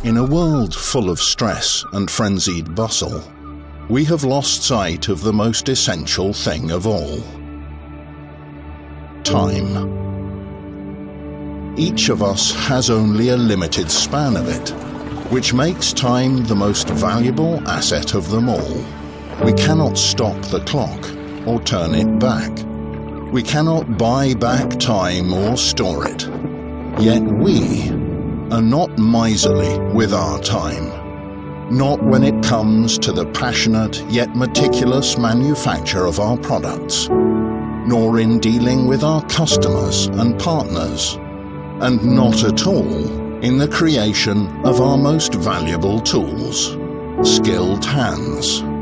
In a world full of stress and frenzied bustle, we have lost sight of the most essential thing of all: time. Each of us has only a limited span of it, which makes time the most valuable asset of them all. We cannot stop the clock or turn it back. We cannot buy back time or store it. Yet we are not miserly with our time. Not when it comes to the passionate yet meticulous manufacture of our products, nor in dealing with our customers and partners, and not at all in the creation of our most valuable tools, skilled hands.